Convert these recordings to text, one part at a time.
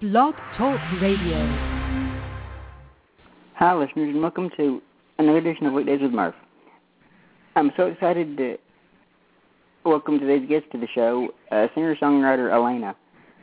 Blog Talk Radio. Hi, listeners, and welcome to another edition of Weekdays with Murph. I'm so excited to welcome today's guest to the show, singer-songwriter Elena.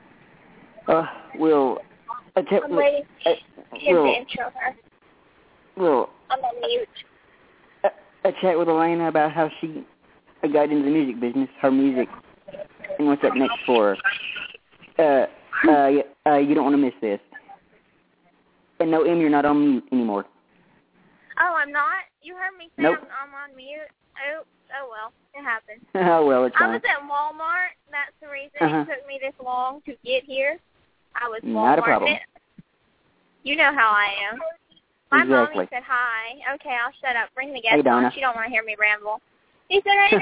I'm waiting for him to intro her. I'm on mute. A chat with Elena about how she got into the music business, her music, and what's up next for her. You don't want to miss this. And no, Em, you're not on mute anymore. Oh, I'm not? You heard me say nope. I'm on mute? Oh well, it happened. Oh, well, it's fine. I was at Walmart. That's the reason it took me this long to get here. I was Walmart. Not a problem. You know how I am. My Exactly. mommy said hi. Okay, I'll shut up. Bring the guest on. She don't want to hear me ramble. He said, hey,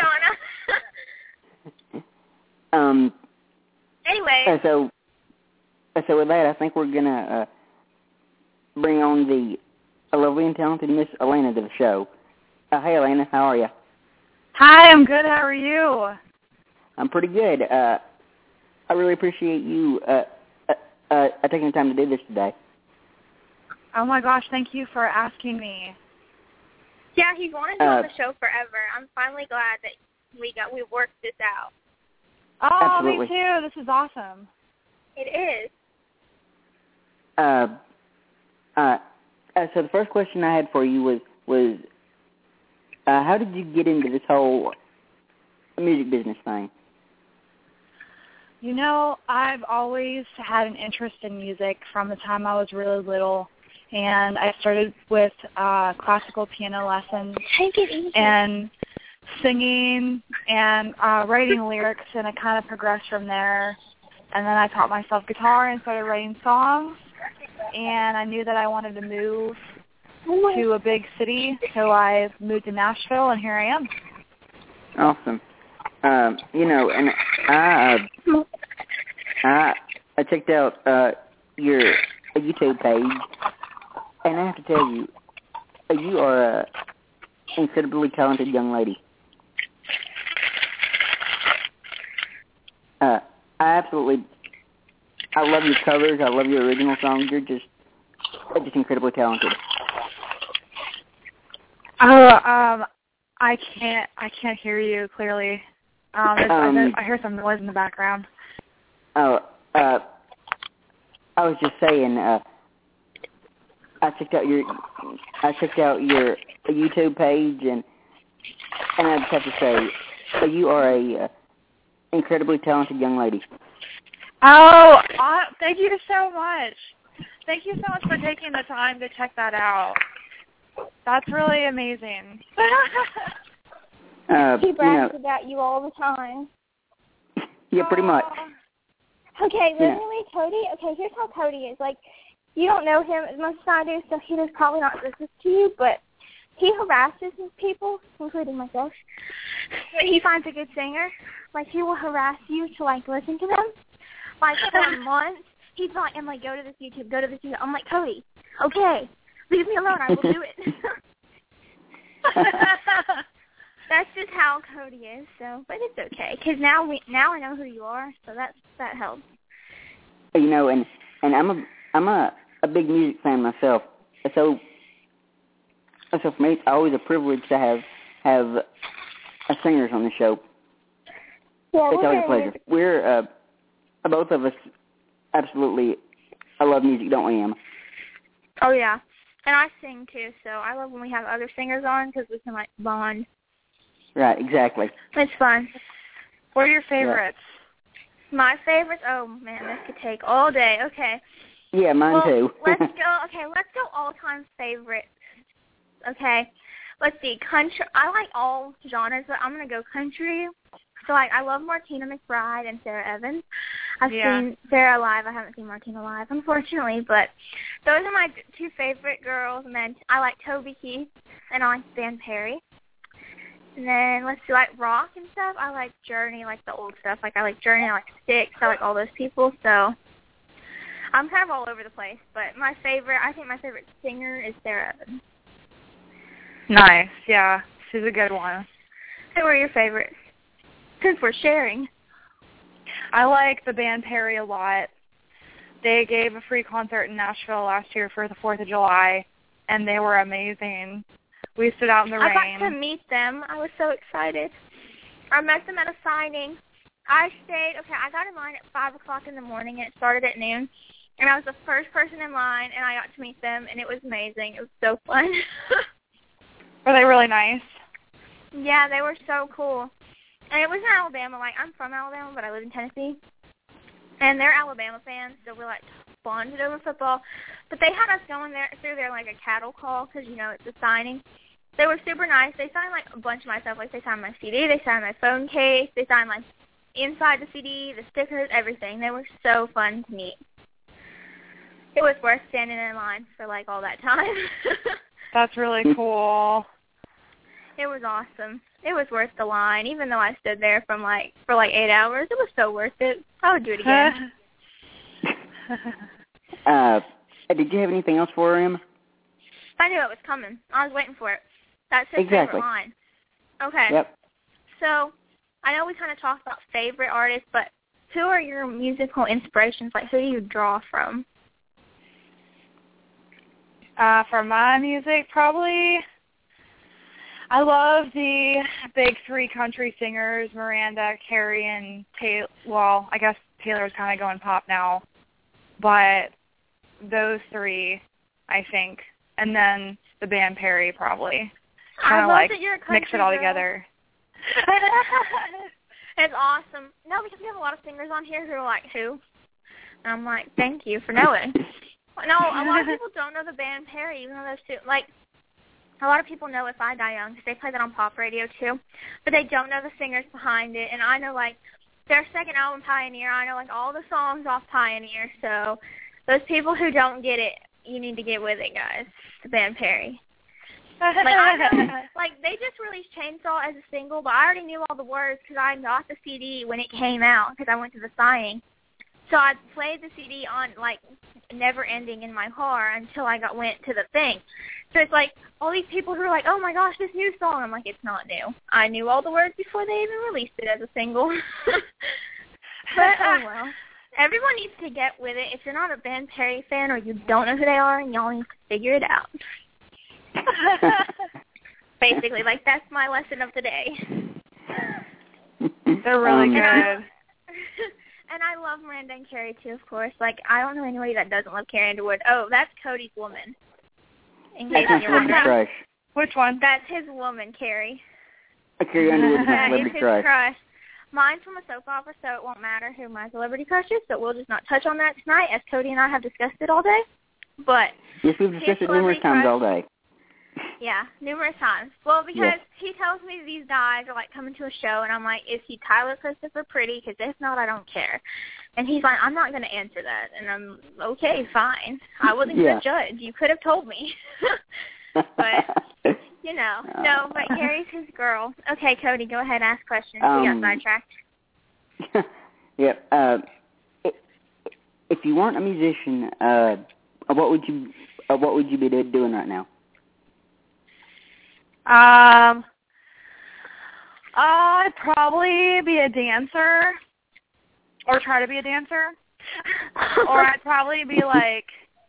Donna. Anyway. So with that, I think we're going to bring on the lovely and talented Miss Elena to the show. Hey, Elena, how are you? Hi, I'm good. How are you? I'm pretty good. I really appreciate you taking the time to do this today. Oh, my gosh, thank you for asking me. Yeah, he's wanted to on the show forever. I'm finally glad that we worked this out. Oh, Absolutely. Me too. This is awesome. It is. So the first question I had for you was how did you get into this whole music business thing? You know, I've always had an interest in music from the time I was really little, and I started with classical piano lessons and singing and writing lyrics, and it kind of progressed from there. And then I taught myself guitar and started writing songs, and I knew that I wanted to move to a big city, so I moved to Nashville, and here I am. Awesome. And I checked out your YouTube page, and I have to tell you, you are an incredibly talented young lady. I love your covers. I love your original songs. You're just incredibly talented. Oh, I can't hear you clearly. I hear some noise in the background. Oh, I was just saying. I checked out your YouTube page, and I just have to say, you are a incredibly talented young lady. Oh, thank you so much. Thank you so much for taking the time to check that out. That's really amazing. He brags about you all the time. Yeah, pretty much. Okay, literally, Cody. Okay, here's how Cody is. Like, you don't know him as much as I do, so he does probably not do this to you, but he harasses people, including myself. When he finds a good singer, like, he will harass you to, like, listen to them. Like, for months, he's like, I'm like, go to this YouTube. I'm like, Cody, okay, leave me alone. I will do it. That's just how Cody is. So, but it's okay, because now I know who you are, so that helps. You know, and I'm a big music fan myself. So for me, it's always a privilege to have singers on the show. Yeah, it's always a pleasure. We're both of us absolutely. I love music, don't we, Em? Oh yeah, and I sing too. So I love when we have other singers on because we can like bond. Right, exactly. It's fun. What are your favorites? Yeah. My favorites? Oh man, this could take all day. Okay. Yeah, mine too. Let's go all-time favorites. Okay. Let's see. Country. I like all genres, but I'm gonna go country. So I love Martina McBride and Sarah Evans. I've seen Sarah live. I haven't seen Martina live, unfortunately, but those are my two favorite girls. And then I like Toby Keith, and I like Dan Perry. And then let's do like rock and stuff. I like Journey, like the old stuff. Like I like Journey, I like Styx, I like all those people. So I'm kind of all over the place. But I think my favorite singer is Sarah Evans. Nice, yeah. She's a good one. Who are your favorites? Since we're sharing. I like the band Perry a lot. They gave a free concert in Nashville last year for the 4th of July, and they were amazing. We stood out in the rain. I got to meet them. I was so excited. I met them at a signing. I got in line at 5 o'clock in the morning, and it started at noon. And I was the first person in line, and I got to meet them, and it was amazing. It was so fun. Were they really nice? Yeah, they were so cool. And it was in Alabama. Like, I'm from Alabama, but I live in Tennessee. And they're Alabama fans, so we're, like, bonded over football. But they had us going there through their, like, a cattle call because, you know, it's a signing. They were super nice. They signed, like, a bunch of my stuff. Like, they signed my CD. They signed my phone case. They signed, like, inside the CD, the stickers, everything. They were so fun to meet. It was worth standing in line for, like, all that time. That's really cool. It was awesome. It was worth the line, even though I stood there for 8 hours. It was so worth it. I would do it again. Did you have anything else for him? I knew it was coming. I was waiting for it. That's his favorite line. Okay. Yep. So, I know we kind of talked about favorite artists, but who are your musical inspirations? Like, who do you draw from? For my music, probably, I love the big 3 country singers, Miranda, Carrie, and Taylor. Well, I guess Taylor's kind of going pop now, but those 3, I think, and then the band Perry, probably. Kind of like mix it all together. It's awesome. No, because we have a lot of singers on here who are like, who? And I'm like, thank you for knowing. No, a lot of people don't know the band Perry, even though those two, like, a lot of people know If I Die Young because they play that on pop radio too, but they don't know the singers behind it. And I know, like, their second album, Pioneer, I know, like, all the songs off Pioneer. So those people who don't get it, you need to get with it, guys. The band Perry. Like, I know, like, they just released Chainsaw as a single, but I already knew all the words because I got the CD when it came out because I went to the signing. So I played the CD on, like, never ending in my car until I went to the thing. So it's like all these people who are like, oh my gosh, this new song. I'm like, it's not new. I knew all the words before they even released it as a single. But oh well. Everyone needs to get with it. If you're not a Ben Perry fan or you don't know who they are, y'all need to figure it out. Basically, like, that's my lesson of the day. They're really good. And I love Miranda and Carrie, too, of course. Like, I don't know anybody that doesn't love Carrie Underwood. Oh, that's Cody's woman. That's his celebrity crush. Which one? That's his woman, Carrie. Carrie Underwood's his celebrity crush. Mine's from a soap opera, so it won't matter who my celebrity crush is, so we'll just not touch on that tonight, as Cody and I have discussed it all day. But yes, we've discussed it numerous times all day. Yeah, numerous times. Well, because he tells me these guys are, like, coming to a show, and I'm like, is he Tyler Christopher Pretty? Because if not, I don't care. And he's like, I'm not going to answer that. And I'm, okay, fine. I wasn't going to judge. You could have told me. But, you know. No, but Carrie's his girl. Okay, Cody, go ahead and ask questions. We got sidetracked. Yep. If you weren't a musician, what would you be doing right now? I'd probably be a dancer, or try to be a dancer, or I'd probably be like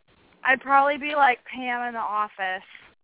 Pam in The Office.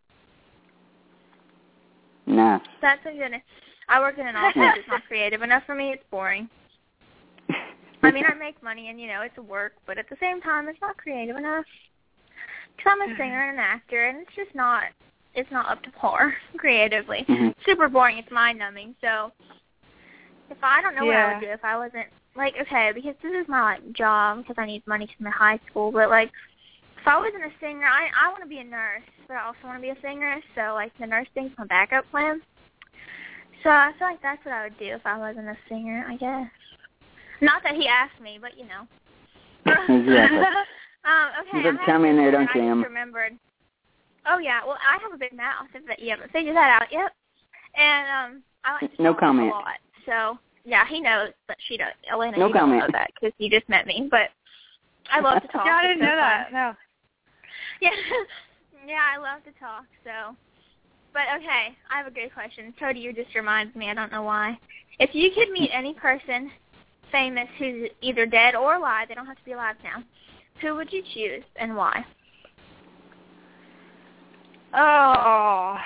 Nah. That's a good. I work in an office. It's not creative enough for me. It's boring. I mean, I make money, and, you know, it's work, but at the same time, it's not creative enough. Because I'm a singer and an actor, and it's just not. It's not up to par creatively. Mm-hmm. Super boring. It's mind-numbing. So if I don't know what I would do if I wasn't, like, okay, because this is my, like, job because I need money from high school. But, like, if I wasn't a singer, I want to be a nurse, but I also want to be a singer. So, like, the nurse thing's my backup plan. So I feel like that's what I would do if I wasn't a singer, I guess. Not that he asked me, but, you know. Exactly. Okay. You come in there, don't you, Em? Remembered. Oh, yeah. Well, I have a big mouth, if that you haven't figured that out yet. And I like to talk a lot. So, yeah, he knows, but she does. Elena, you don't know that because you just met me. But I love to talk. Yeah, I didn't know that. No. Yeah. Yeah, I love to talk. So, but, okay, I have a great question. Cody, you just reminds me. I don't know why. If you could meet any person famous who's either dead or alive, they don't have to be alive now, who would you choose and why? Oh,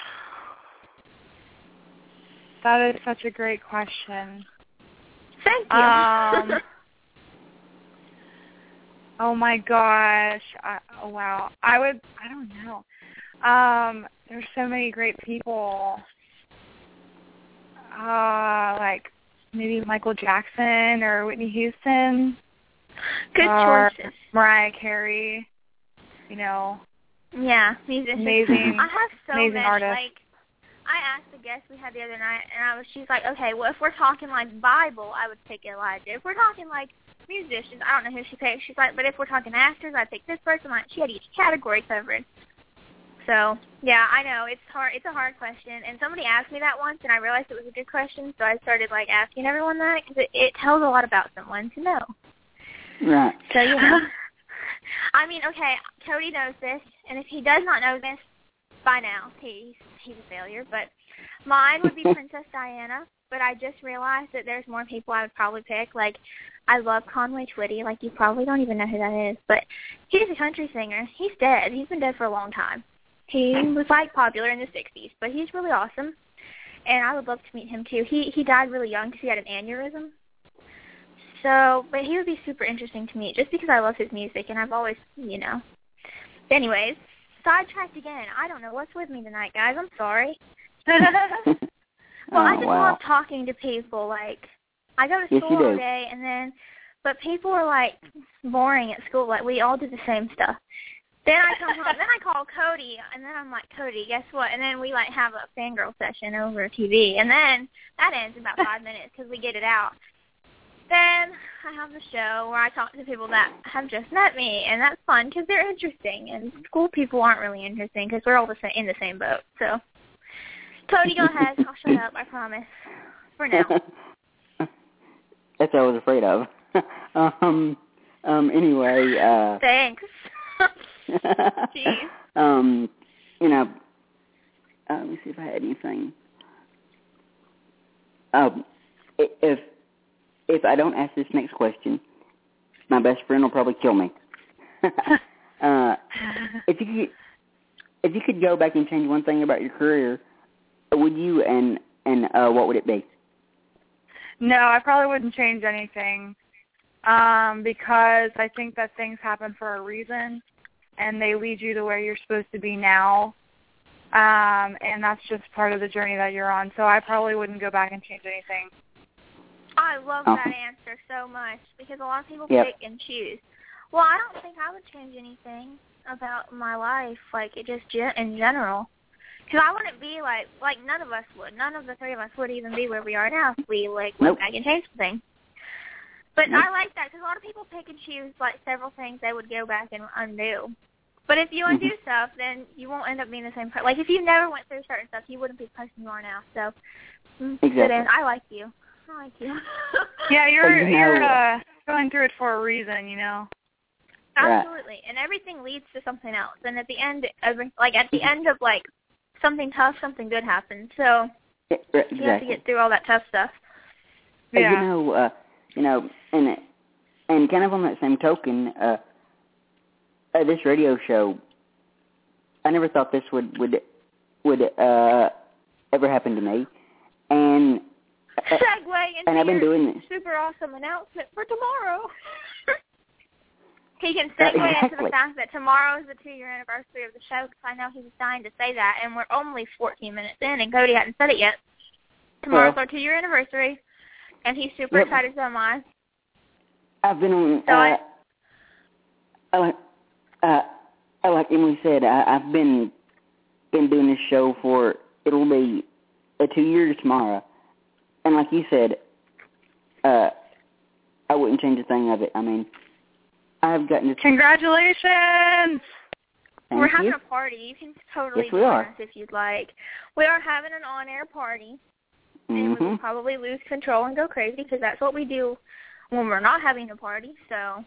that is such a great question. Thank you. Oh my gosh. Wow. I don't know. There's so many great people. Like maybe Michael Jackson or Whitney Houston. Good choices. Mariah Carey. You know. Yeah, musicians. Amazing. I have so amazing many. artists. Like, I asked the guest we had the other night, and she's like, okay, well, if we're talking like Bible, I would pick Elijah. If we're talking like musicians, I don't know who she picked. She's like, but if we're talking actors, I'd pick this person. Like, she had each category covered. So, yeah, I know it's hard. It's a hard question, and somebody asked me that once, and I realized it was a good question, so I started like asking everyone that because it tells a lot about someone to know. Right. So yeah. I mean, okay, Cody knows this, and if he does not know this by now, he's a failure. But mine would be Princess Diana. But I just realized that there's more people I would probably pick. Like, I love Conway Twitty. Like, you probably don't even know who that is. But he's a country singer. He's dead. He's been dead for a long time. He was, like, popular in the 60s. But he's really awesome. And I would love to meet him, too. He died really young because he had an aneurysm. So, but he would be super interesting to meet just because I love his music. And I've always, you know. Anyways, sidetracked again. I don't know what's with me tonight, guys. I'm sorry. Well, I just love talking to people. Like, I go to school all day, and then, but people are, like, boring at school. Like, we all do the same stuff. Then I come home. Then I call Cody, and then I'm like, Cody, guess what? And then we, like, have a fangirl session over TV. And then that ends in about 5 minutes because we get it out. Then I have the show where I talk to people that have just met me, and that's fun because they're interesting. And school people aren't really interesting because we're all in the same boat. So, Cody, go ahead. I'll shut up. I promise. For now. That's what I was afraid of. Anyway. Thanks. Jeez. You know. Let me see if I had anything. If I don't ask this next question, my best friend will probably kill me. If you could go back and change one thing about your career, would you? And what would it be? No, I probably wouldn't change anything because I think that things happen for a reason, and they lead you to where you're supposed to be now, and that's just part of the journey that you're on. So I probably wouldn't go back and change anything. I love that answer so much because a lot of people pick and choose. Well, I don't think I would change anything about my life, like it just in general. Because I wouldn't be like none of us would. None of the three of us would even be where we are now if we went back and changed something. But I like that because a lot of people pick and choose like several things they would go back and undo. But if you undo stuff, then you won't end up being the same person. Like if you never went through certain stuff, you wouldn't be the person you are now. So, exactly. I like you. I like you. Yeah, you're going through it for a reason, you know. Absolutely, and everything leads to something else. And at the end, at the end of something tough, something good happens. So exactly. You have to get through all that tough stuff. Yeah. And kind of on that same token, this radio show, I never thought this would ever happen to me, and. Segue into and I've been doing this. Super awesome announcement for tomorrow. He can segue into the fact that tomorrow is the 2-year anniversary of the show because I know he was dying to say that, and we're only 14 minutes in, and Cody hadn't said it yet. Tomorrow's our 2-year anniversary, and he's super excited, so am I. I've been on. Like Emily said, I've been doing this show for it'll be 2 years tomorrow. And like you said, I wouldn't change a thing of it. I mean, I've gotten to... Congratulations! We're having a party. You can totally join us if you'd like. We are having an on-air party, and we will probably lose control and go crazy because that's what we do when we're not having a party, so...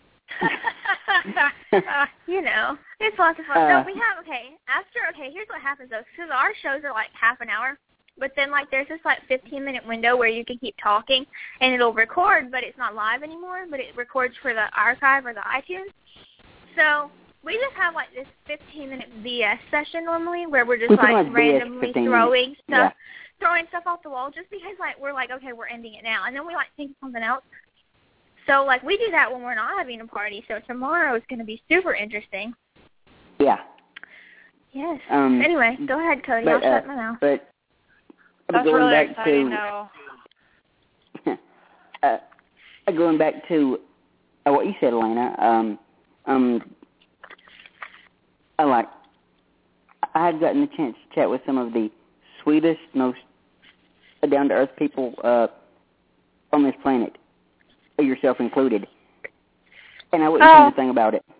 you know, it's lots of fun. So we have, here's what happens, though. Because our shows are like half an hour. but then, like, there's this, like, 15-minute window where you can keep talking, and it'll record, but it's not live anymore, but it records for the archive or the iTunes. So we just have, like, this 15-minute BS session normally where we're just, like, randomly throwing stuff off the wall just because, like, we're like, okay, we're ending it now. And then we, like, think of something else. So, like, we do that when we're not having a party. So tomorrow is going to be super interesting. Yeah. Yes. Anyway, go ahead, Cody. I'll shut my mouth. But that's going really back exciting, to, going back to what you said, Elena, I had gotten the chance to chat with some of the sweetest, most down-to-earth people on this planet, yourself included. And I wouldn't say anything about it.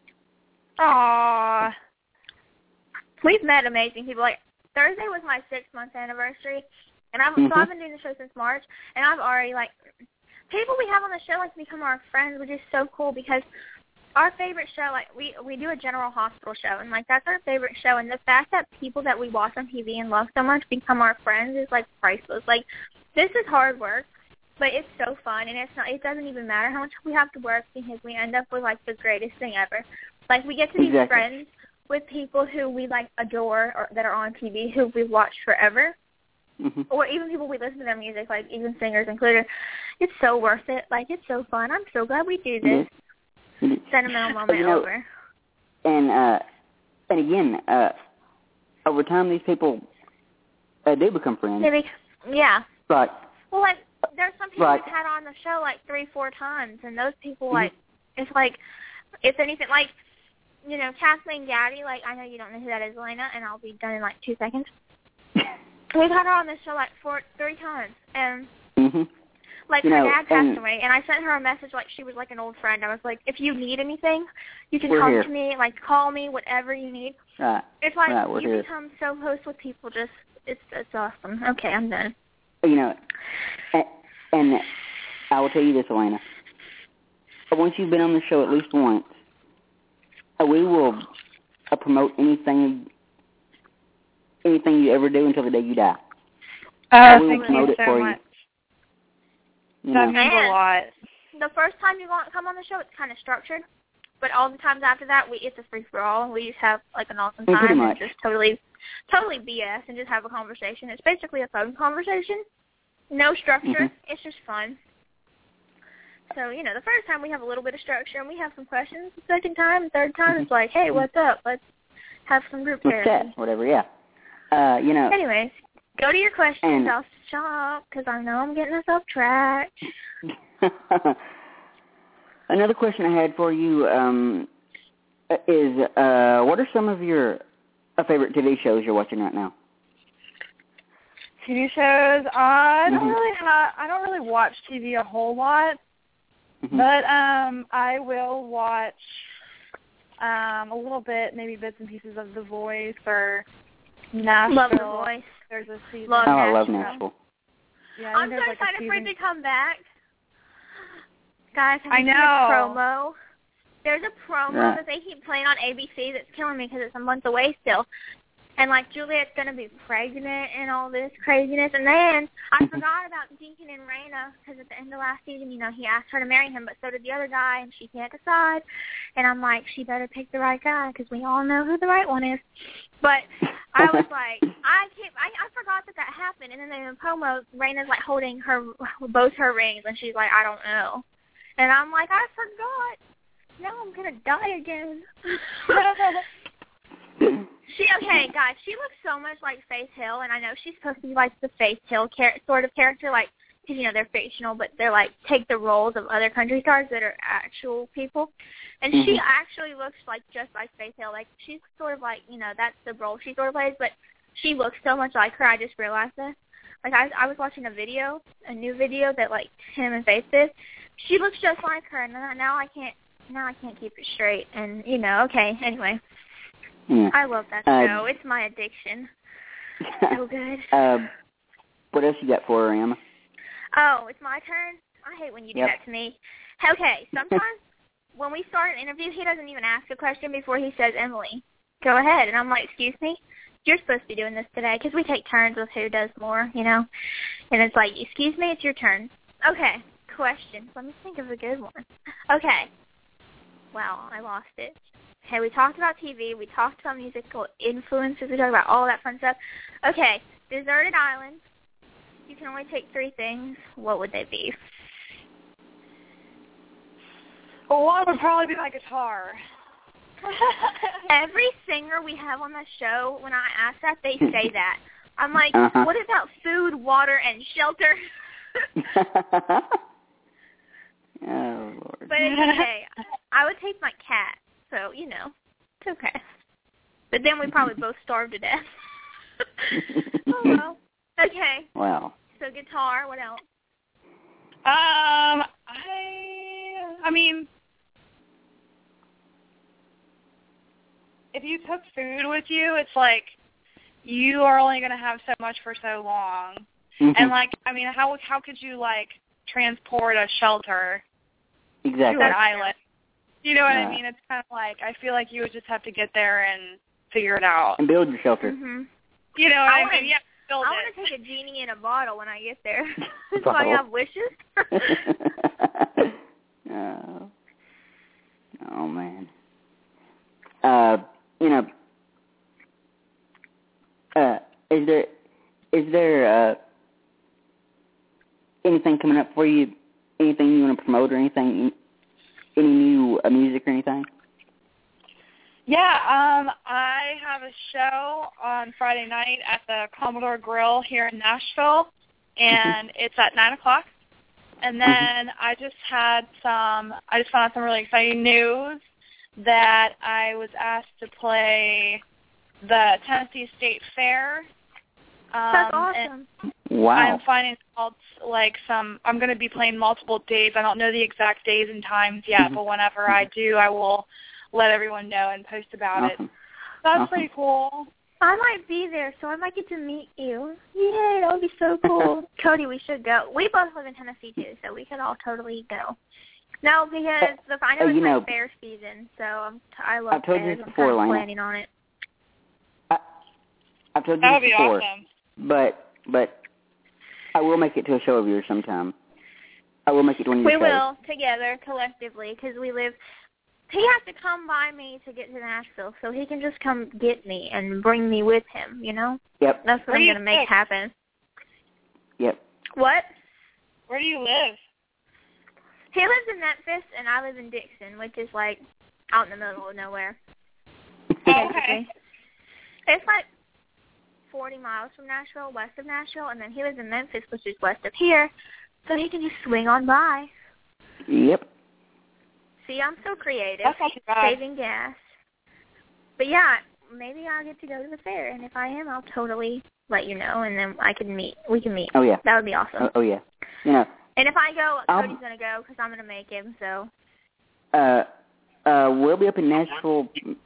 Aww. We've met amazing people. Like, Thursday was my 6-month anniversary, and so I've been doing the show since March, and I've already, like, people we have on the show, like, become our friends, which is so cool because our favorite show, like, we do a General Hospital show, and, like, that's our favorite show, and the fact that people that we watch on TV and love so much become our friends is, like, priceless. Like, this is hard work, but it's so fun, and it doesn't even matter how much we have to work because we end up with, like, the greatest thing ever. Like, we get to be friends with people who we, like, adore or that are on TV, who we've watched forever, or even people we listen to their music, like, even singers included. It's so worth it. Like, it's so fun. I'm so glad we do this. Sentimental moment over. And again, over time, these people do become friends. Yeah. Right. Well, like, there's some people we've had on the show, like, 3-4 times, and those people, like, it's like, if anything, like, you know, Kathleen Gaddy, like, I know you don't know who that is, Elena, and I'll be done in, like, 2 seconds. We've had her on the show, like, 3 times, and, like, her dad passed away, and I sent her a message like she was, like, an old friend. I was like, if you need anything, you can come to me, like, call me, whatever you need. Right. It's like you become so close with people, just, it's awesome. Okay, I'm done. You know, and I will tell you this, Elena. Once you've been on the show at least once, we will promote anything you ever do until the day you die. Oh, we will promote it for much. You. That means a lot. The first time you come on the show, it's kind of structured, but all the times after that, it's a free-for-all. We just have, like, an awesome time and just totally BS and just have a conversation. It's basically a phone conversation. No structure. It's just fun. So, you know, the first time we have a little bit of structure and we have some questions. The second time, third time, it's like, hey, what's up? Let's have some group therapy. Whatever, yeah. You know. Anyways, go to your questions. I'll stop because I know I'm getting us off track. Another question I had for you is, what are some of your favorite TV shows you're watching right now? TV shows? I don't really watch TV a whole lot. But I will watch a little bit, maybe bits and pieces of The Voice or Nashville. Love The Voice. There's a season. I love Nashville. Yeah, I'm so excited for it to come back. Guys, I know. A promo. There's a promo that they keep playing on ABC that's killing me because it's a month away still. And, like, Juliet's going to be pregnant and all this craziness. And then I forgot about Deacon and Raina because at the end of last season, you know, he asked her to marry him, but so did the other guy, and she can't decide. And I'm like, she better pick the right guy because we all know who the right one is. But I was like, I forgot that happened. And then in the promo, Raina's, like, holding both her rings, and she's like, I don't know. And I'm like, I forgot. Now I'm going to die again. Okay, guys, she looks so much like Faith Hill, and I know she's supposed to be like the Faith Hill sort of character, like, because, you know, they're fictional, but they're, like, take the roles of other country stars that are actual people. And she actually looks like just like Faith Hill. Like, she's sort of like, you know, that's the role she sort of plays, but she looks so much like her. I just realized that. Like, I was watching a new video that, like, him and Faith did. She looks just like her, and now I can't keep it straight. And, you know, okay, anyway. Yeah. I love that show. It's my addiction. So good. What else you got for her, Emma? Oh, it's my turn? I hate when you do that to me. Okay, sometimes when we start an interview, he doesn't even ask a question before he says, Emily, go ahead. And I'm like, excuse me? You're supposed to be doing this today because we take turns with who does more, you know. And it's like, excuse me, it's your turn. Okay, question. Let me think of a good one. Okay. Wow, I lost it. Okay, we talked about TV. We talked about musical influences. We talked about all that fun stuff. Okay, deserted island. You can only take 3 things. What would they be? Well, one would probably be my guitar. Every singer we have on the show, when I ask that, they say that. I'm like, what about food, water, and shelter? Oh, Lord. But it's okay. I would take my cat, so, you know, it's okay. But then we'd probably both starve to death. Oh, well. Okay. Wow. So guitar, what else? I mean, if you cook food with you, it's like you are only going to have so much for so long. Mm-hmm. And, like, I mean, how could you, like, transport a shelter to Exactly. an island? You know what I mean? It's kind of like, I feel like you would just have to get there and figure it out. And build your shelter. Mm-hmm. You know what I mean? Yeah, build I it. want to take a genie in a bottle when I get there. So I have wishes. Oh, man. You know, is there anything coming up for you? Anything you want to promote or anything? Any new music or anything? Yeah, I have a show on Friday night at the Commodore Grill here in Nashville, and it's at 9 o'clock. And then I just found out some really exciting news that I was asked to play the Tennessee State Fair. That's awesome. Wow. I'm finding out, like, I'm going to be playing multiple days. I don't know the exact days and times yet, but whenever I do, I will let everyone know and post about it. That's pretty cool. I might be there, so I might get to meet you. Yay, that would be so cool. Cody, we should go. We both live in Tennessee, too, so we could all totally go. No, because I know it's my fair season, so I love I've told you fairs. this before, I'm Lena. planning on it. I've told you That would this be before, awesome. but I will make it to a show of yours sometime. I will make it to one of your shows. We will, together, collectively, because we live... He has to come by me to get to Nashville, so he can just come get me and bring me with him, you know? Yep. That's what I'm going to make happen. Yep. What? Where do you live? He lives in Memphis, and I live in Dixon, which is, like, out in the middle of nowhere. Oh, okay. It's, like, 40 miles from Nashville, west of Nashville, and then he lives in Memphis, which is west of here, so he can just swing on by. Yep. See, I'm so creative, That's not too bad. saving gas. But, yeah, maybe I'll get to go to the fair, and if I am, I'll totally let you know, and then we can meet. Oh, yeah. That would be awesome. Oh, yeah. You know, and if I go, Cody's going to go, because I'm going to make him, so. We'll be up in Nashville.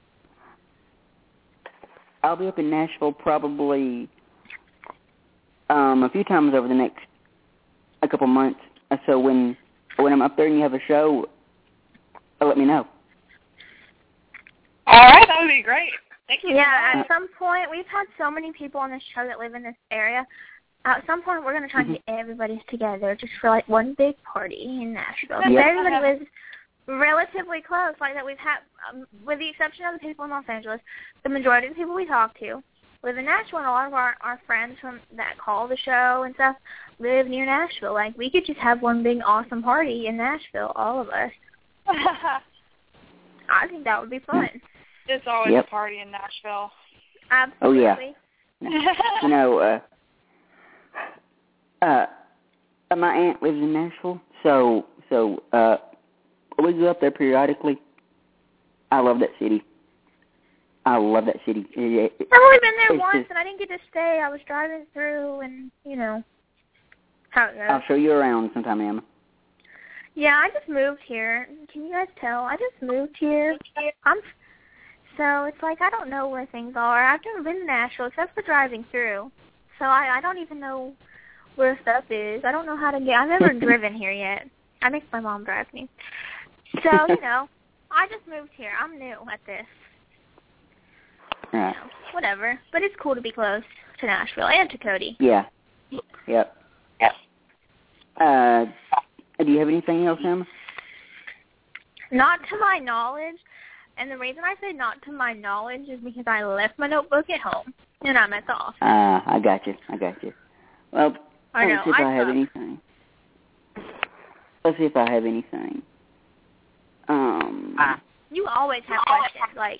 I'll be up in Nashville probably a few times over the next a couple months. So when I'm up there and you have a show, let me know. All right, that would be great. Thank you. Yeah, at some point, we've had so many people on this show that live in this area. At some point, we're going to try and get everybody together just for, like, one big party in Nashville. Because everybody lives relatively close, like that we've had, with the exception of the people in Los Angeles, the majority of the people we talk to live in Nashville, and a lot of our friends from that call the show and stuff live near Nashville. Like, we could just have one big awesome party in Nashville, all of us. I think that would be fun. There's always a party in Nashville. Absolutely. Oh, yeah. You know, my aunt lives in Nashville, so we go up there periodically. I love that city. I've only been there once, and I didn't get to stay. I was driving through, and, you know, how it goes. I'll show you around sometime, Emma. Yeah, I just moved here. Can you guys tell? I just moved here. So it's like I don't know where things are. I've never been to Nashville except for driving through. So I don't even know where stuff is. I don't know how to get. I've never driven here yet. I make my mom drive me. So, you know, I just moved here. I'm new at this. Right. Whatever. But it's cool to be close to Nashville and to Cody. Yeah. Yep. Do you have anything else, Emma? Not to my knowledge. And the reason I say not to my knowledge is because I left my notebook at home, and I'm at the office. I got you. Well, let's see if I have anything. You always have questions, like...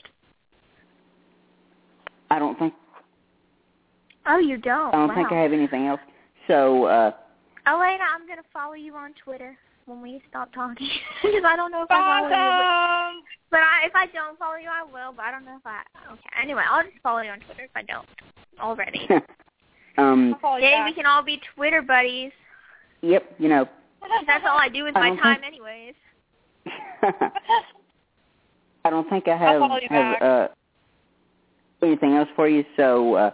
I don't think... Oh, you don't? I don't think I have anything else. So, Elena, I'm going to follow you on Twitter when we stop talking, because I don't know if I follow you. But if I don't follow you, I will, but I don't know if I... Okay, anyway, I'll just follow you on Twitter if I don't already. Yay, we can all be Twitter buddies. Yep, you know. That's all I do with my time anyways. I don't think I have anything else for you, so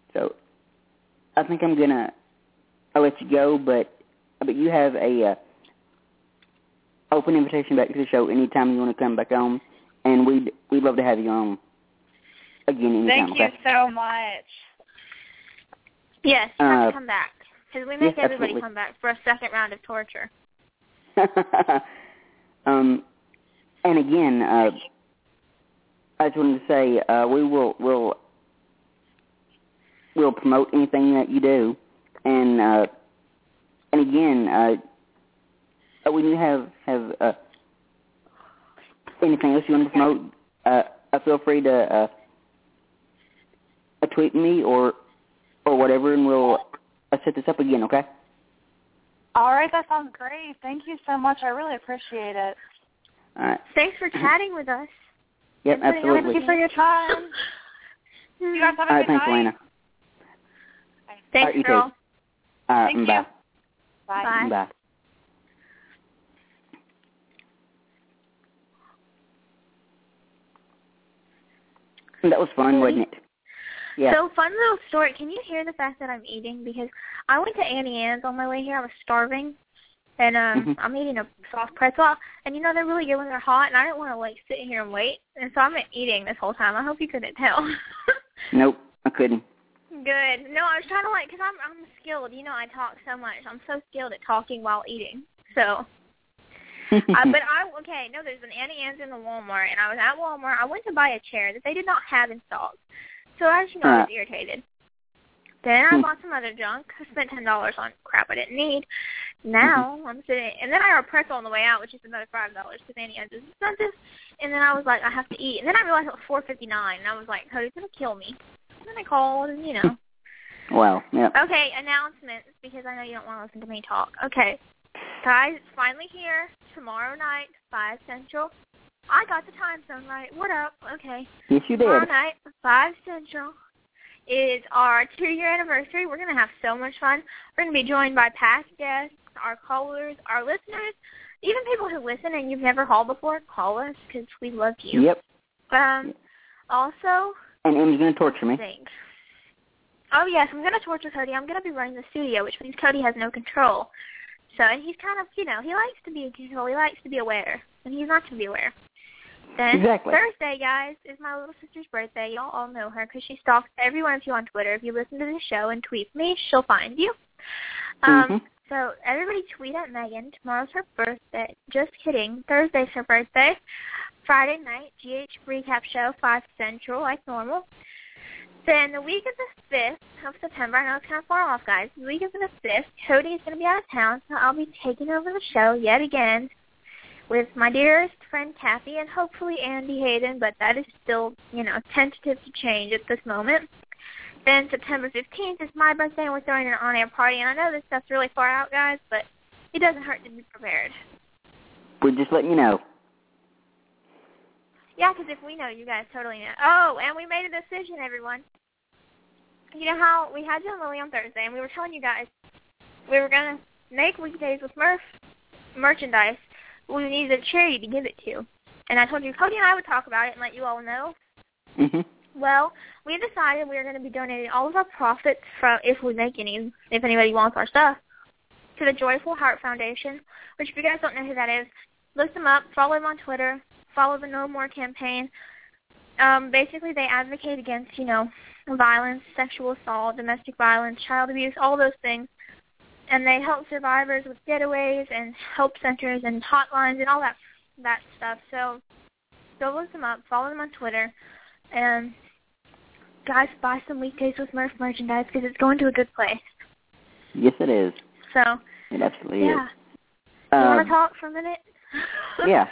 I think I'm gonna let you go, but you have a open invitation back to the show anytime you want to come back on, and we'd love to have you on again anytime. Thank you so much. Yes, you have to come back, because we make everybody absolutely come back for a second round of torture. And again, I just wanted to say we'll promote anything that you do, and again, when you have anything else you want to promote, feel free to tweet me or whatever, and we'll set this up again. Okay. All right, that sounds great. Thank you so much. I really appreciate it. All right. Thanks for chatting with us. Yep, absolutely. Thank you for your time. You guys have a good thanks, night. Elena. Thanks, you girl. too. Thank you. Bye. Bye. Bye. That was fun, wasn't it? Yeah. So, fun little story. Can you hear the fact that I'm eating? Because I went to Annie Ann's on my way here. I was starving. And I'm eating a soft pretzel. And, you know, they're really good when they're hot. And I didn't want to, like, sit here and wait. And so I'm eating this whole time. I hope you couldn't tell. Nope, I couldn't. Good. No, I was trying to, like, because I'm skilled. You know, I talk so much. I'm so skilled at talking while eating. So... there's an Annie Ann's in the Walmart, and I was at Walmart. I went to buy a chair that they did not have in stock. So as you know, I was irritated. Then I bought some other junk. I spent $10 on crap I didn't need. Now I'm sitting, and then I got a pretzel on the way out, which is another $5 because Annie Ann's is expensive. And then I was like, I have to eat. And then I realized it was $4.59, and I was like, Cody's gonna kill me. And then I called, and you know. Well, yeah. Okay, announcements, because I know you don't want to listen to me talk. Okay. Guys, it's finally here. Tomorrow night, 5 Central. I got the time zone right. What up? Okay. Yes, you did. Tomorrow night, 5 Central, is our 2-year anniversary. We're going to have so much fun. We're going to be joined by past guests, our callers, our listeners, even people who listen and you've never called before. Call us because we love you. Yep. Also... And Em's going to torture me. Oh, yes, I'm going to torture Cody. I'm going to be running the studio, which means Cody has no control. So, and he's kind of, you know, he likes to be in control. He likes to be aware. And he's not going to be aware. Then Thursday, guys, is my little sister's birthday. Y'all all know her because she stalks every one of you on Twitter. If you listen to the show and tweet me, she'll find you. So everybody tweet at Megan. Tomorrow's her birthday. Just kidding. Thursday's her birthday. Friday night, GH Recap Show, 5 Central, like normal. Then the week of the 5th of September, I know it's kind of far off, guys. The week of the 5th, Cody is going to be out of town, so I'll be taking over the show yet again with my dearest friend Kathy and hopefully Andy Hayden, but that is still, you know, tentative to change at this moment. Then September 15th is my birthday, and we're throwing an on-air party. And I know this stuff's really far out, guys, but it doesn't hurt to be prepared. We're just letting you know. Yeah, because if we know, you guys totally know. Oh, and we made a decision, everyone. You know how we had John Lily on Thursday, and we were telling you guys we were going to make weekdays with merchandise. We needed a charity to give it to. And I told you Cody and I would talk about it and let you all know. Well, we decided we were going to be donating all of our profits from, if we make any, if anybody wants our stuff, to the Joyful Heart Foundation, which if you guys don't know who that is, look them up, follow them on Twitter, follow the No More campaign. basically they advocate against, violence, sexual assault, domestic violence, child abuse, all those things. And they help survivors with getaways and help centers and hotlines and all that stuff. So go look them up, follow them on Twitter, and guys, buy some Weekdays with Murph merchandise because it's going to a good place. Yes, it is. So it absolutely is. You want to talk for a minute? Yeah.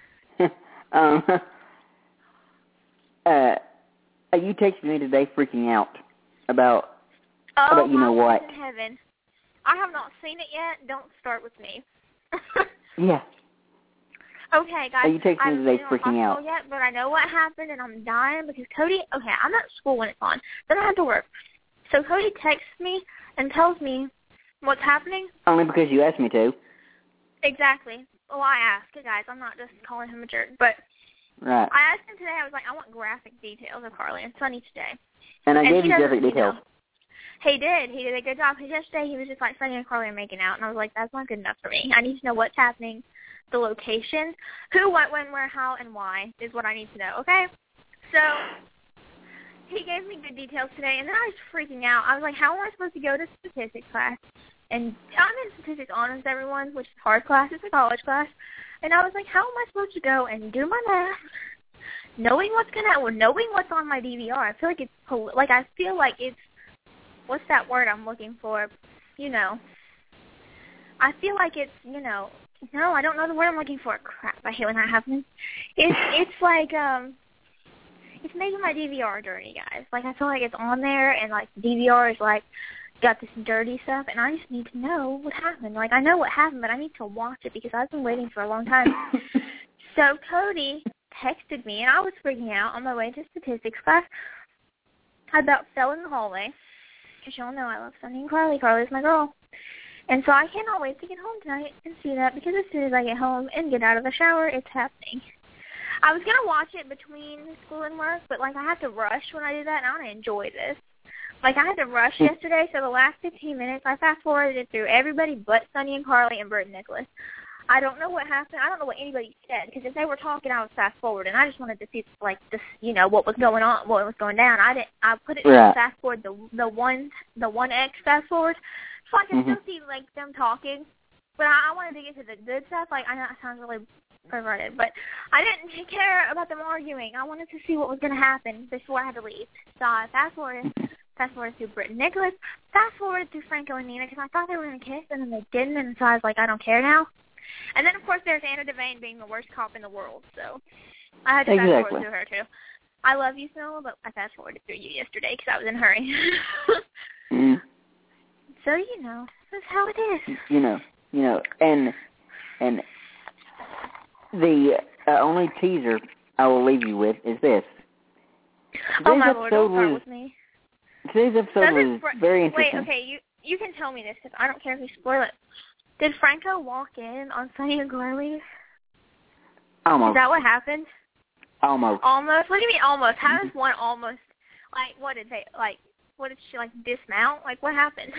You texted me today freaking out about you know what. In heaven. I have not seen it yet. Don't start with me. Yeah. Okay, guys. You texted me today freaking out. Yet, but I know what happened, and I'm dying because Cody. Okay, I'm at school when it's on. Then I have to work. So Cody texts me and tells me what's happening. Only because you asked me to. Exactly. Well, I asked it, guys. I'm not just calling him a jerk, but right. I asked him today. I was like, I want graphic details of Carly and Sunny today. And I gave you graphic details. He did. He did a good job. Because yesterday he was just like, Sunny and Carly are making out. And I was like, that's not good enough for me. I need to know what's happening, the location, who, what, when, where, how, and why is what I need to know, okay? So he gave me good details today. And then I was freaking out. I was like, how am I supposed to go to statistics class? And I'm in statistics honors, everyone, which is hard class. It's a college class. And I was like, how am I supposed to go and do my math, knowing what's on my DVR? I feel like it's, what's that word I'm looking for? I feel like it's, no, I don't know the word I'm looking for. Crap, I hate when that happens. It's like, it's making my DVR dirty, guys. Like, I feel like it's on there, and, like, the DVR is, like, got this dirty stuff, and I just need to know what happened. Like, I know what happened, but I need to watch it because I've been waiting for a long time. So Cody texted me, and I was freaking out on my way to statistics class. I about fell in the hallway. Because y'all know I love Sunny and Carly. Carly's my girl. And so I cannot wait to get home tonight and see that, because as soon as I get home and get out of the shower, it's happening. I was going to watch it between school and work, but, like, I have to rush when I do that, and I want to enjoy this. Like, I had to rush yesterday, so the last 15 minutes, I fast-forwarded it through everybody but Sunny and Carly and Bert and Nicholas. I don't know what happened. I don't know what anybody said, because if they were talking, I was fast-forward, and I just wanted to see, like, this, what was going on, what was going down. I put it in fast-forward, the 1X fast-forward, so I can still see, like, them talking. But I wanted to get to the good stuff. Like, I know it sounds really perverted, but I didn't care about them arguing. I wanted to see what was going to happen before I had to leave. So I fast-forwarded through Britt and Nicholas, fast-forwarded through Franco and Nina, because I thought they were going to kiss, and then they didn't, and so I was like, I don't care now. And then, of course, there's Anna Devane being the worst cop in the world, so I had to fast-forward through her, too. I love you, Snow, but I fast-forwarded through you yesterday because I was in a hurry. So, that's how it is. And the only teaser I will leave you with is this. Oh, my Lord, don't start with me. Today's episode was very interesting. Wait, okay, you can tell me this, because I don't care if you spoil it. Did Franco walk in on Sunny and Carly? Almost. Is that what happened? Almost. Almost? What do you mean almost? How does one almost, what did she, dismount? Like, what happened?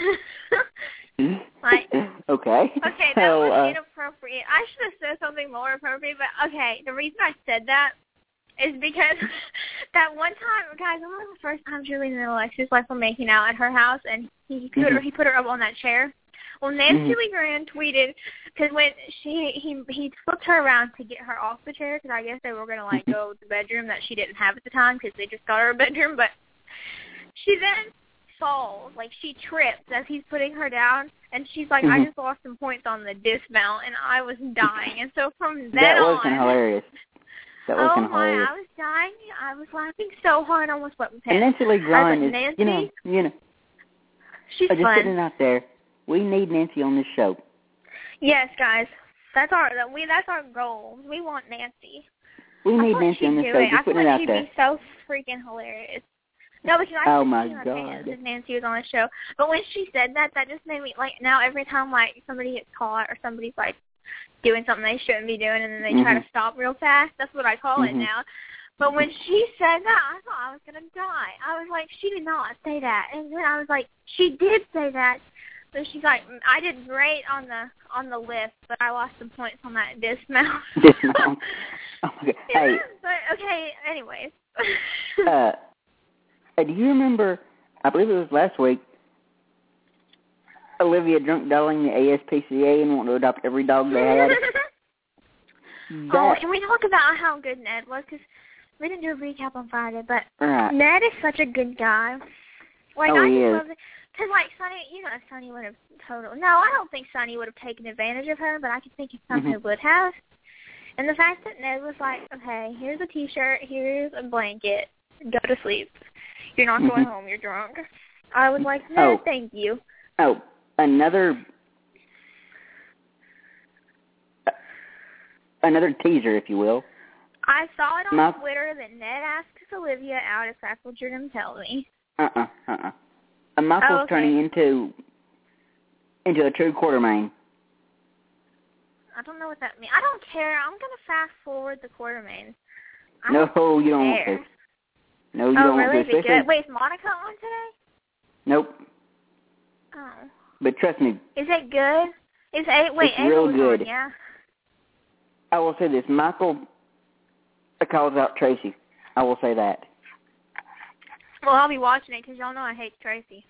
Okay. Okay, that was inappropriate. I should have said something more appropriate, but okay, the reason I said that is because that one time, guys, I remember the first time Julian and Alexis were making out at her house, and he put her up on that chair. Well, Nancy Lee Graham tweeted, because when he flipped her around to get her off the chair, because I guess they were going to, go to the bedroom that she didn't have at the time, because they just got her a bedroom, but she then falls, she trips as he's putting her down, and she's like, I just lost some points on the dismount, and I was dying. And so from then on... That was hilarious. That was hilarious. I was dying. I was laughing so hard, I almost wet my pants. And Nancy Lee Graham is, Nancy, she's just fun. putting it out there. We need Nancy on this show. Yes, guys. That's our goal. We want Nancy. We need Nancy on this show. Just putting it out there. I feel like she'd be so freaking hilarious. No, because I oh my God, if Nancy was on the show. But when she said that just made me now every time somebody gets caught or somebody's doing something they shouldn't be doing, and then they try to stop real fast. That's what I call it now. But when she said that, I thought I was gonna die. I was like, she did not say that, and then I was like, she did say that. So she's like, I did great on the lift, but I lost some points on that dismount. Dismount. Oh my God. Hey. But okay. Anyways, Do you remember, I believe it was last week, Olivia drunk dialing the ASPCA and wanting to adopt every dog they had? Oh, can we talk about how good Ned was? Because we didn't do a recap on Friday, but Ned is such a good guy. Like, I just love it. Because, like, Sonny, Sonny would have no, I don't think Sonny would have taken advantage of her, but I can think of some who would have. And the fact that Ned was like, okay, here's a T-shirt, here's a blanket, go to sleep. You're not going home, you're drunk. I was like, no, thank you. Oh, another teaser, if you will. I saw it on Twitter that Ned asked Olivia out if that's what you're going to tell me. Michael's turning into a true Quartermain. I don't know what that means. I don't care. I'm going to fast forward the Quartermain. No, you don't want to. No, you don't really? want to. Good. Wait, is Monica on today? Nope. Oh. But trust me. Is it good? It's real good. On, yeah. I will say this. Michael calls out Tracy. I will say that. Well, I'll be watching it because y'all know I hate Tracy.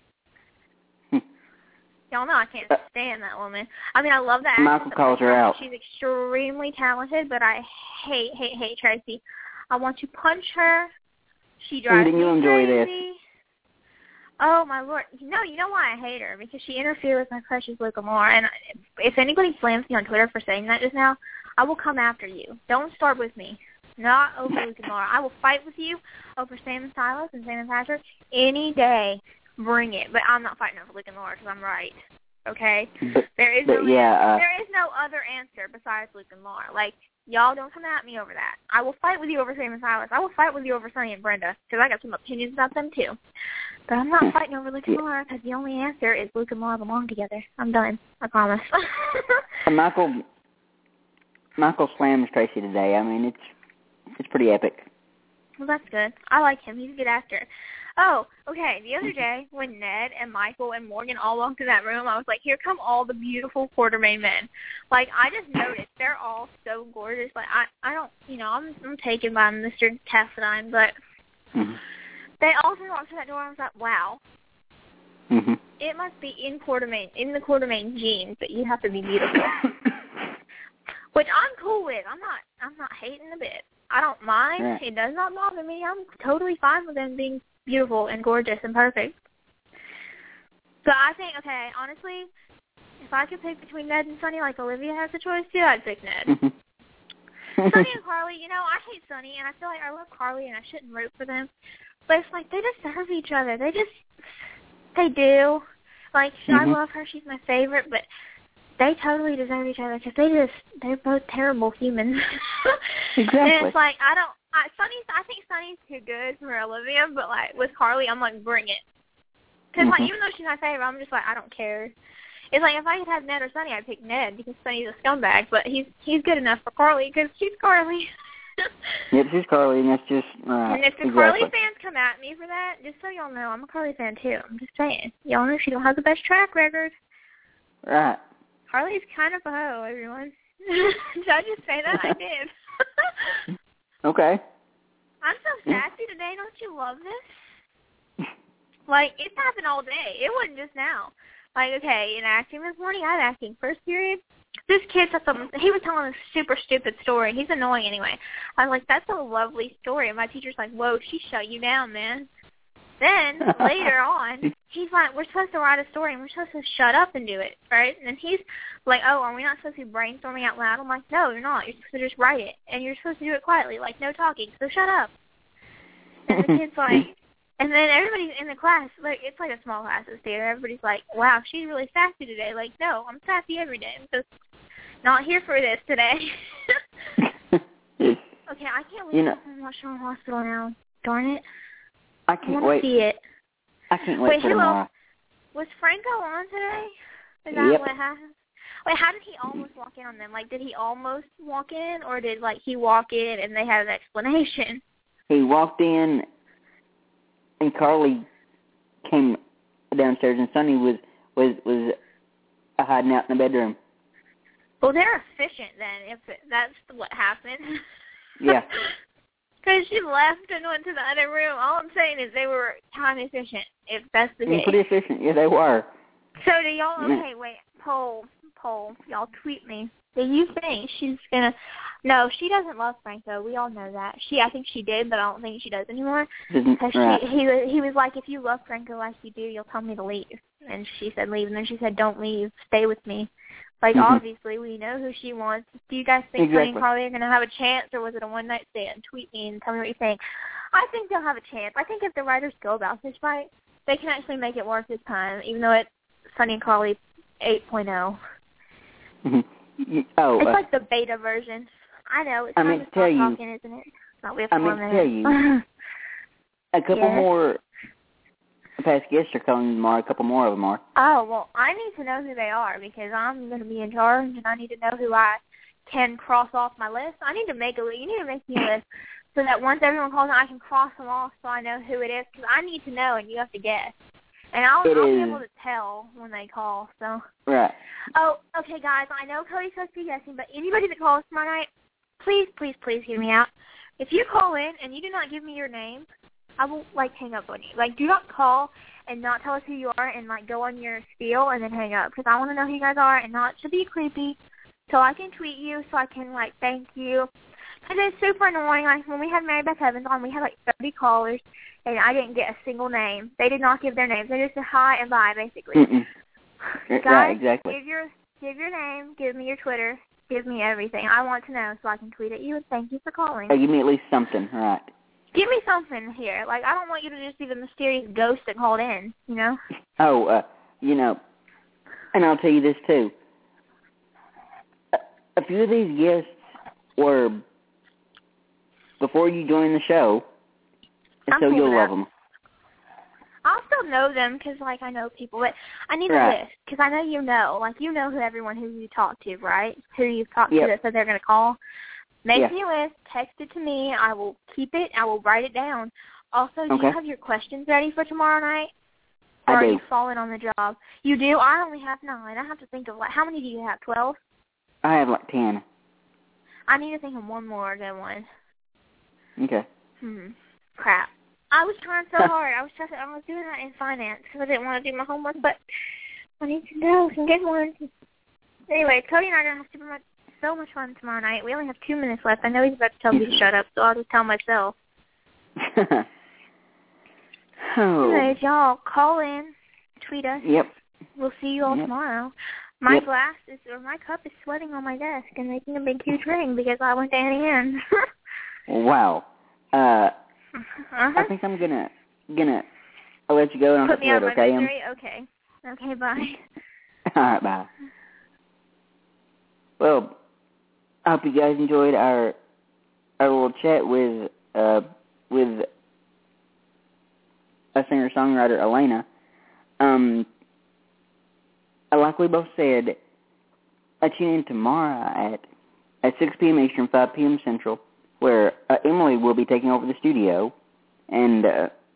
Y'all know I can't stand that woman. I mean, I love that actress. Michael calls her out. She's extremely talented, but I hate Tracy. I want to punch her. She drives me you'll enjoy crazy. This. Oh, my Lord. No, you know why I hate her? Because she interfered with my precious Luke Lamar. And if anybody slams me on Twitter for saying that just now, I will come after you. Don't start with me. Not over Luke and Laura. I will fight with you over Sam and Silas and Sam and Patrick any day. Bring it. But I'm not fighting over Luke and Laura because I'm right. Okay? There is no other answer besides Luke and Laura. Like, y'all don't come at me over that. I will fight with you over Sam and Silas. I will fight with you over Sonny and Brenda because I got some opinions about them too. But I'm not fighting over Luke and Laura because the only answer is Luke and Laura belong together. I'm done. I promise. Michael slams Tracy today. I mean, it's pretty epic. Well, that's good. I like him. He's a good actor. Oh, okay. The other day when Ned and Michael and Morgan all walked in that room, I was like, here come all the beautiful Quartermain men. Like, I just noticed they're all so gorgeous. Like, I don't, I'm taken by Mr. Cassadine, but they all just walked through that door and I was like, wow. It must be in the Quartermain genes that you have to be beautiful. Which I'm cool with. I'm not hating a bit. I don't mind. Right. It does not bother me. I'm totally fine with them being beautiful and gorgeous and perfect. So I think, okay, honestly, if I could pick between Ned and Sonny like Olivia has the choice to, I'd pick Ned. Sonny and Carly, I hate Sonny, and I feel like I love Carly, and I shouldn't root for them. But it's like they deserve each other. They do. Like, I love her. She's my favorite, but they totally deserve each other because they're both terrible humans. Exactly. And it's like, I think Sonny's too good for Olivia, but like with Carly, I'm like, bring it. Because like, even though she's my favorite, I'm just like, I don't care. It's like if I could have Ned or Sonny, I'd pick Ned because Sonny's a scumbag, but he's good enough for Carly because she's Carly. Yep, she's Carly, and that's just right. And if the Carly fans come at me for that, just so y'all know, I'm a Carly fan too. I'm just saying. Y'all know she don't have the best track record. Right. Carly's kind of a hoe, everyone. Did I just say that? I did. Okay. I'm so sassy today. Don't you love this? Like, it's happened all day. It wasn't just now. Like, okay, in acting this morning, I had acting first period. This kid said something. He was telling a super stupid story. He's annoying anyway. I was like, that's a lovely story. And my teacher's like, whoa, she shut you down, man. Then, later on, he's like, we're supposed to write a story, and we're supposed to shut up and do it, right? And he's like, oh, are we not supposed to be brainstorming out loud? I'm like, no, you're not. You're supposed to just write it. And you're supposed to do it quietly, like no talking, so shut up. And the kid's like, and then everybody in the class, like, it's like a small class at theater. Everybody's like, wow, she's really sassy today. Like, no, I'm sassy every day. I'm just not here for this today. Okay, I can't wait to watch General Hospital now. Darn it. I can't wait. To see it. I can't wait for tomorrow. Was Franco on today? Is that what happened? Wait, how did he almost walk in on them? Like, did he almost walk in, or did, like, he walk in and they had an explanation? He walked in, and Carly came downstairs, and Sonny was hiding out in the bedroom. Well, they're efficient then, if that's what happened. Yeah. Because she left and went to the other room. All I'm saying is they were time efficient, if that's the case. Pretty efficient. Yeah, they were. So do y'all, okay, wait, poll, y'all tweet me. Do you think she's going to, no, she doesn't love Franco. We all know that. I think she did, but I don't think she does anymore. Because he was like, if you love Franco like you do, you'll tell me to leave. And she said leave. And then she said, don't leave. Stay with me. Like, obviously, we know who she wants. Do you guys think Tony and Carly are going to have a chance, or was it a one-night stand? Tweet me and tell me what you think. I think they'll have a chance. I think if the writers go about this right, they can actually make it worth this time, even though it's Sonny and Carly 8.0. Oh, it's like the beta version. I know. It's time to stop talking, isn't it? It's not, we have 4 minutes. I meant to tell you, a couple more past guests are coming tomorrow. A couple more of them are. Oh, well, I need to know who they are because I'm going to be in charge, and I need to know who I can cross off my list. I need to make a list. You need to make me a list so that once everyone calls in, I can cross them off so I know who it is because I need to know, and you have to guess. And I'll be able to tell when they call. So. Right. Oh, okay, guys. I know Cody's supposed to be guessing, but anybody that calls tomorrow night, please, please, please hear me out. If you call in and you do not give me your name, I will, hang up on you. Do not call and not tell us who you are and, go on your spiel and then hang up because I want to know who you guys are and not to be creepy so I can tweet you so I can, thank you. Because it's super annoying. When we had Mary Beth Evans on, we had, 30 callers, and I didn't get a single name. They did not give their names. They just said hi and bye, basically. Guys, right, exactly. Give your name, give me your Twitter, give me everything. I want to know so I can tweet at you and thank you for calling. Give me at least something, right. Give me something here. I don't want you to just be the mysterious ghost that called in, you know? Oh, and I'll tell you this, too. A few of these guests were before you joined the show, and so you'll love them. I'll still know them because, I know people, but I need a list because I know you know. You know who you talk to, right? Who you've talked to that said they're going to call. Make me a list, text it to me. I will keep it. I will write it down. Also, do you have your questions ready for tomorrow night? Or are you falling on the job? You do? I only have 9. I have to think of, how many do you have, 12? I have 10. I need to think of one more good one. Okay. Crap. I was trying so hard. I was doing that in finance because I didn't want to do my homework, but I need to know some good ones. Anyway, Cody and I are going to have so much fun tomorrow night. We only have 2 minutes left. I know he's about to tell me to shut up, so I'll just tell myself. Anyways, y'all, call in, tweet us. Yep. We'll see you all tomorrow. My my cup is sweating on my desk and making a big huge ring because I went down in. Wow. I think I'm gonna I'll let you go and I'll put me out of my misery. Okay, bye. All right, bye. Well, I hope you guys enjoyed our little chat with a singer-songwriter, Elena. Like we both said, I tune in tomorrow at 6 p.m. Eastern, 5 p.m. Central, where Emily will be taking over the studio, and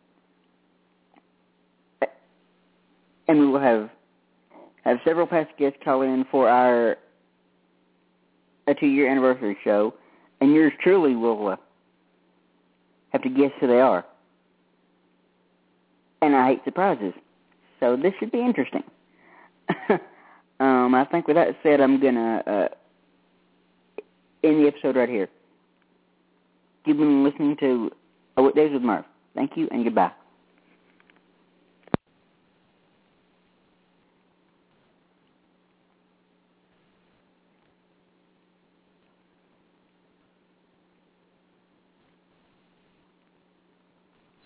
we will have several past guests call in for our 2-year anniversary show, and yours truly will have to guess who they are. And I hate surprises, so this should be interesting. I think with that said, I'm gonna end the episode right here. You've been listening to Weekdays with Murph. Thank you and goodbye.